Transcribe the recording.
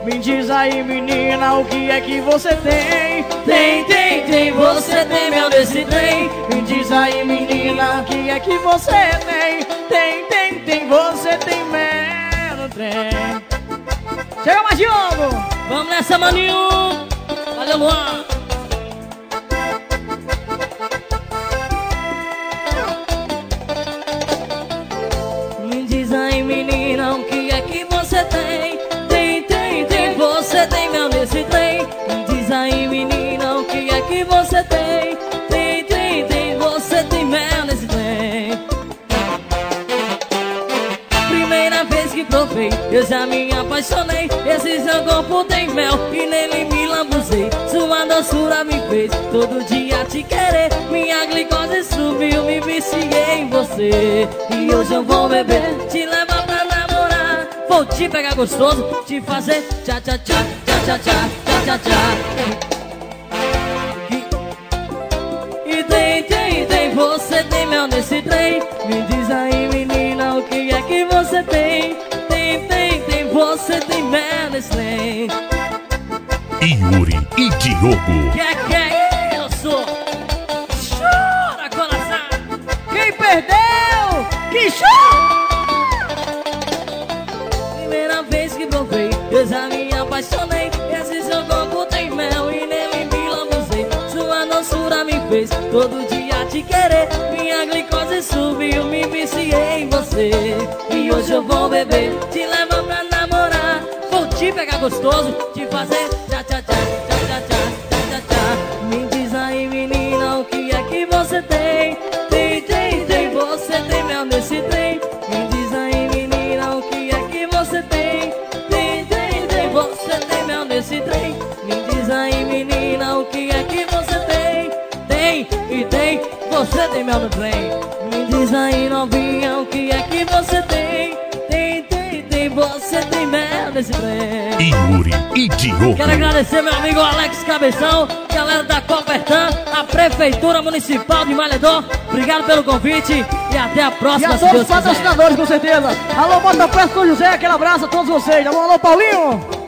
Me diz aí, menina, o que é que você tem? Tem, você tem mel nesse trem. Me diz aí, menina, o que é que você tem? Tem, você tem mel no trem. Chega mais, Diogo! Vamos nessa, maninho! Valeu, Luan! Me diz aí, menina, o que é que você tem? Tem, você tem mel nesse trem. Me diz aí, menina, o que é que você tem? Tem, você tem mel nesse trem. Primeira vez que provei, eu já me apaixonei. Esse seu corpo tem mel e nele me lambuzei. Sua doçura me fez todo dia te querer. Minha glicose subiu, me viciei em você. E hoje eu vou beber, te levar pra namorar. Vou te pegar gostoso, te fazer tchá tchá tchá, tchá tchá tchá, tchá tchá tchá. E tem, você tem mel nesse trem. Me diz aí, menina, o que é que você tem? Tem, você tem mel nesse trem. Yuri e Diogo. Que é isso? Chora, coração! Quem perdeu? Que chora! Primeira vez que provei, eu já me apaixonei. Esse seu corpo tem mel e nele me lambuzei. Sua doçura me fez todo dia te querer. Minha glicose subiu, me viciei em você. E hoje eu vou beber, te levar pra namorar. Vou te pegar gostoso, te fazer tchá tchá tchá, tchá tchá tchá, tchá tchá tchá. Me diz aí, menina, o que é que você tem? Tem, você tem mel nesse trem. Me diz aí, menina, o que é que você tem? Tem, você tem mel nesse trem. Me diz aí, menina, o que é que você tem? Tem, você tem mel no trem. Me diz aí, novinha, o que é que você tem? Tem, você tem mel nesse trem. Yuri e Diogo. Quero agradecer meu amigo Alex Cabeção, galera da Copertan, a Prefeitura Municipal de Malhador. Obrigado pelo convite e até a E próxima, a se todos Deus os quiser. patrocinadores, com certeza. Alô, Bota Perto do José, aquele abraço a todos vocês. Alô, Paulinho!